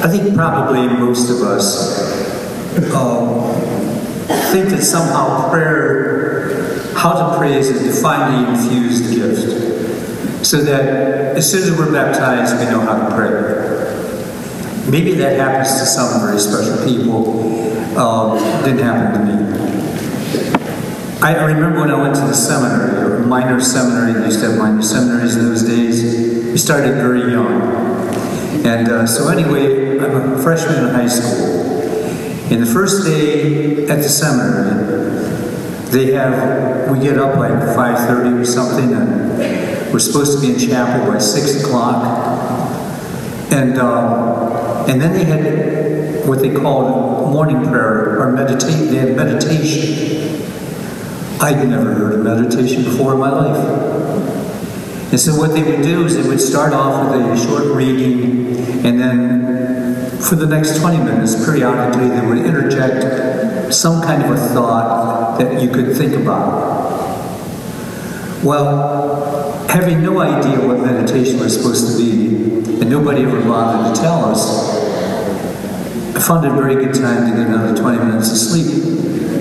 I think probably most of us think that somehow prayer, how to pray is a divinely infused gift, so that as soon as we're baptized, we know how to pray. Maybe that happens to some very special people. Didn't happen to me. I remember when I went to the seminary, a minor seminary. They used to have minor seminaries in those days. We started very young. And so anyway, I'm a freshman in high school. And the first day at the seminary, we get up like 5:30 or something, and we're supposed to be in chapel by 6 o'clock. And then they had what they called morning prayer, or meditation. They had meditation. I'd never heard of meditation before in my life. And so what they would do is they would start off with a short reading, and then for the next 20 minutes, periodically, they would interject some kind of a thought that you could think about. Well, having no idea what meditation was supposed to be, and nobody ever bothered to tell us, I found it a very good time to get another 20 minutes of sleep.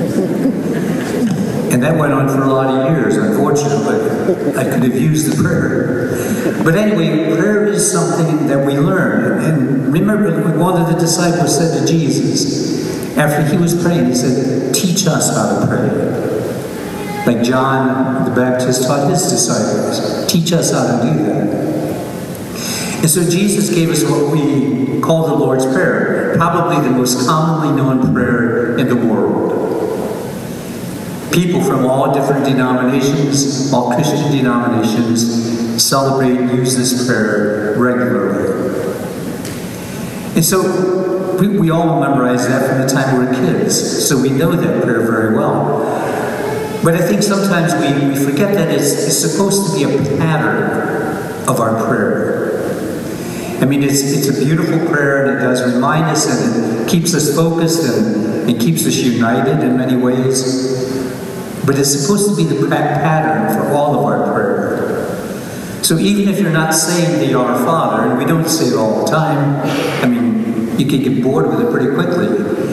And that went on for a lot of years, unfortunately. I could have used the prayer. But anyway, prayer is something that we learn. And remember, one of the disciples said to Jesus, after he was praying, he said, "Teach us how to pray." Like John the Baptist taught his disciples. Teach us how to do that. And so Jesus gave us what we call the Lord's Prayer, probably the most commonly known prayer in the world. People from all different denominations, all Christian denominations, celebrate and use this prayer regularly. And so we all memorize that from the time we were kids, so we know that prayer very well. But I think sometimes we forget that it's supposed to be a pattern of our prayer. I mean, it's a beautiful prayer, and it does remind us, and it keeps us focused, and it keeps us united in many ways. But it's supposed to be the pattern for all of our prayer. So even if you're not saying the Our Father, and we don't say it all the time, I mean, you can get bored with it pretty quickly.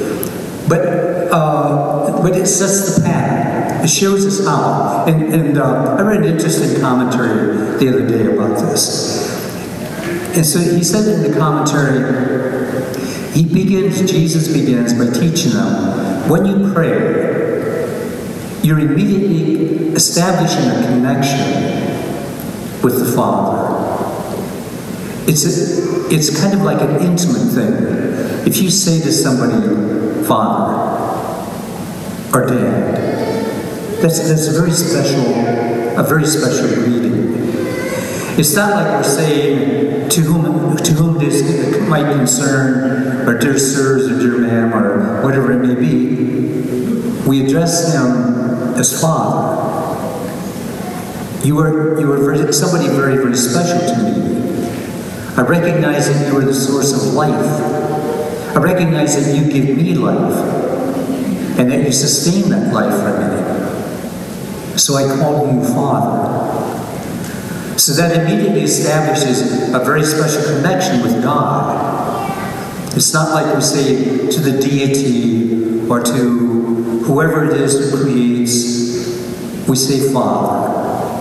But it sets the pattern. It shows us how. And I read an interesting commentary the other day about this. And so he said in the commentary, Jesus begins by teaching them, when you pray, you're immediately establishing a connection with the Father. It's kind of like an intimate thing. If you say to somebody, Father, or Dad, that's a very special greeting. It's not like we're saying to whom this might concern, or dear sirs, or dear ma'am, or whatever it may be. We address him as Father. You are somebody very, very special to me. I recognize that you are the source of life. I recognize that you give me life, and that you sustain that life for me. So I call you Father. So that immediately establishes a very special connection with God. It's not like we say to the deity or to whoever it is who creates, we say Father.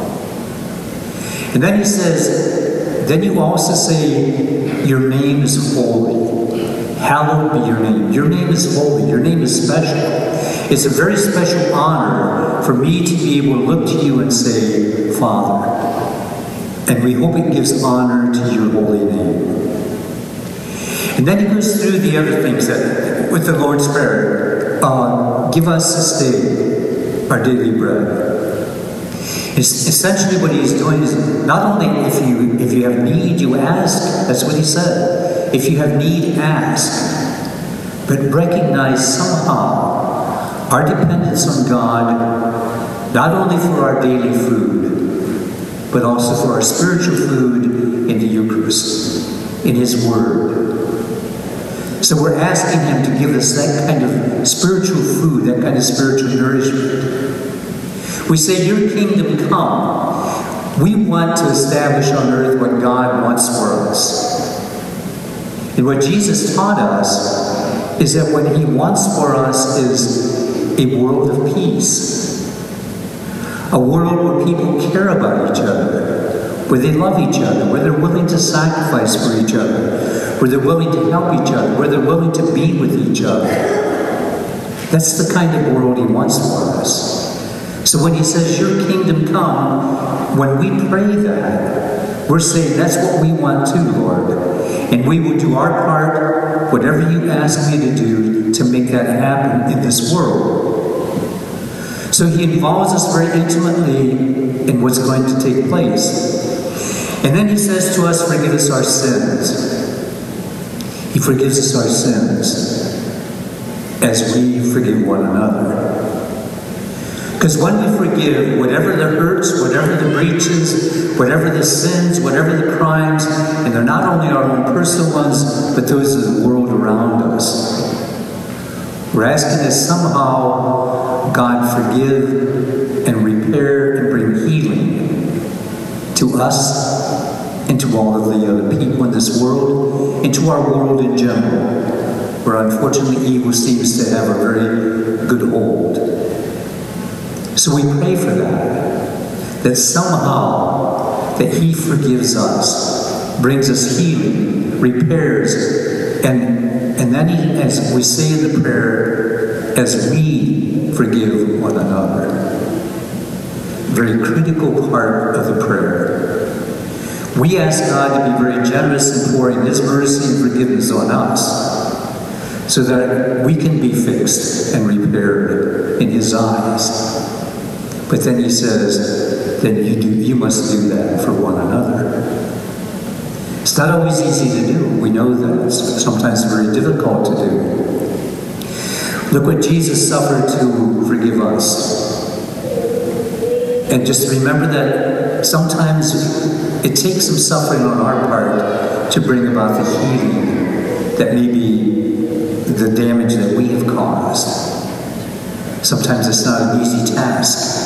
And then he says, then you also say, your name is holy. Hallowed be your name. Your name is holy. Your name is special. It's a very special honor for me to be able to look to you and say, Father. And we hope it gives honor to your holy name. And then he goes through the other things that, with the Lord's Prayer, give us this day our daily bread. Essentially what he's doing is, not only if you have need, you ask. That's what he said. If you have need, ask. But recognize somehow our dependence on God, not only for our daily food, but also for our spiritual food in the Eucharist, in His Word. So we're asking Him to give us that kind of spiritual food, that kind of spiritual nourishment. We say, your kingdom come. We want to establish on earth what God wants for us. And what Jesus taught us is that what he wants for us is a world of peace. A world where people care about each other, where they love each other, where they're willing to sacrifice for each other, where they're willing to help each other, where they're willing to be with each other. That's the kind of world he wants for us. So when he says, your kingdom come, when we pray that, we're saying that's what we want too, Lord. And we will do our part, whatever you ask me to do, to make that happen in this world. So he involves us very intimately in what's going to take place. And then he says to us, forgive us our sins. He forgives us our sins as we forgive one another. Because when we forgive, whatever the hurts, whatever the breaches, whatever the sins, whatever the crimes, and they're not only our own personal ones, but those of the world around us, we're asking that somehow God forgive and repair and bring healing to us and to all of the other people in this world and to our world in general, where unfortunately evil seems to have a very good hold. So we pray for that somehow that he forgives us, brings us healing, repairs, and then he, as we say in the prayer, as we forgive one another. Very critical part of the prayer. We ask God to be very generous in pouring his mercy and forgiveness on us, so that we can be fixed and repaired in his eyes. But then he says that you must do that for one another. It's not always easy to do. We know that. It's sometimes very difficult to do. Look what Jesus suffered to forgive us. And just remember that sometimes it takes some suffering on our part to bring about the healing that may be the damage that we have caused. Sometimes it's not an easy task.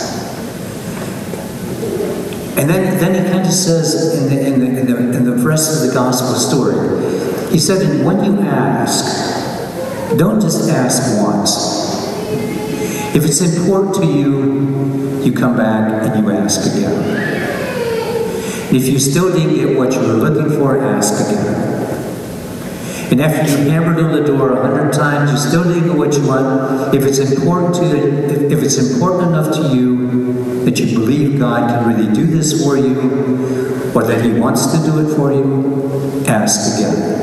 And then he kind of says in the rest of the gospel story, he said, and when you ask, don't just ask once. If it's important to you, you come back and you ask again. And if you still didn't get what you were looking for, ask again. And after you hammered on the door 100 times, you still didn't get what you want. If it's important to you, if it's important enough to you that you believe God can really do this for you, or that he wants to do it for you, ask again.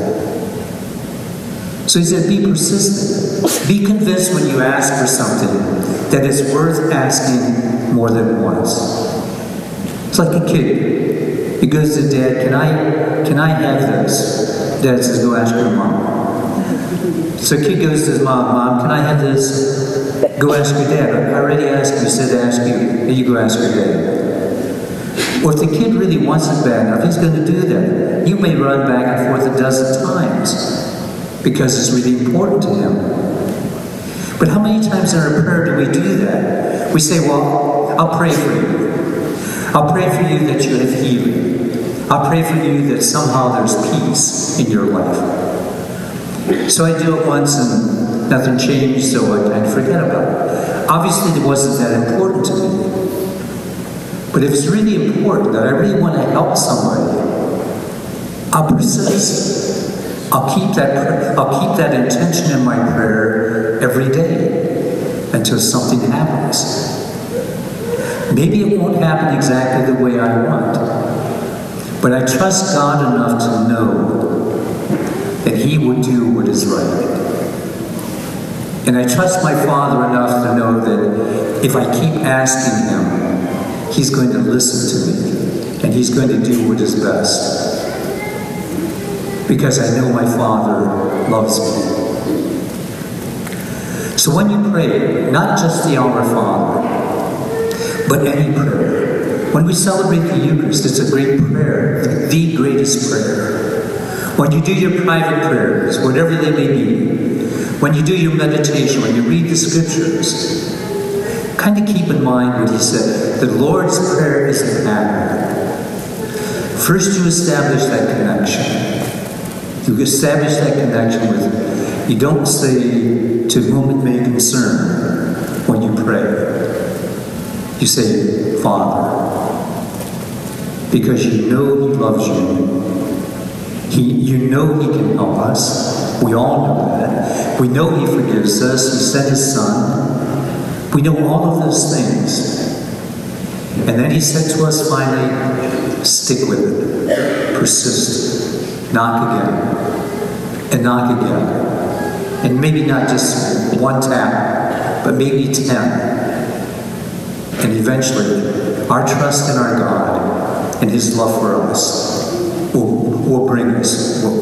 So he said, be persistent. Be convinced when you ask for something that it's worth asking more than once. It's like a kid. He goes to Dad, can I have this? Dad says, go ask your mom. So kid goes to his mom, Mom, can I have this? Go ask your dad. I already asked you. He said to ask you. And you go ask your dad. Well, if the kid really wants it bad enough, he's going to do that. You may run back and forth a dozen times because it's really important to him. But how many times in our prayer do we do that? We say, well, I'll pray for you. I'll pray for you that you have healing. I'll pray for you that somehow there's peace in your life. So I do it once and nothing changed, so I forget about it. Obviously, it wasn't that important to me. But if it's really important, that I really want to help somebody, I'll persist. I'll keep that intention in my prayer every day until something happens. Maybe it won't happen exactly the way I want, but I trust God enough to know that he will do what is right. And I trust my Father enough to know that if I keep asking him, he's going to listen to me, and he's going to do what is best. Because I know my Father loves me. So when you pray, not just the Our Father, but any prayer. When we celebrate the Eucharist, it's a great prayer, the greatest prayer. When you do your private prayers, whatever they may be, when you do your meditation, when you read the Scriptures, kind of keep in mind what he said. The Lord's Prayer is a pattern. First you establish that connection. You establish that connection with, you don't say, to whom it may concern when you pray. You say, Father, because you know He loves you. You know He can help us. We all know that. We know He forgives us. He sent His Son. We know all of those things. And then He said to us finally, stick with it. Persist. Knock again. And knock again. And maybe not just one tap, but maybe 10. And eventually, our trust in our God and His love for us will bring us what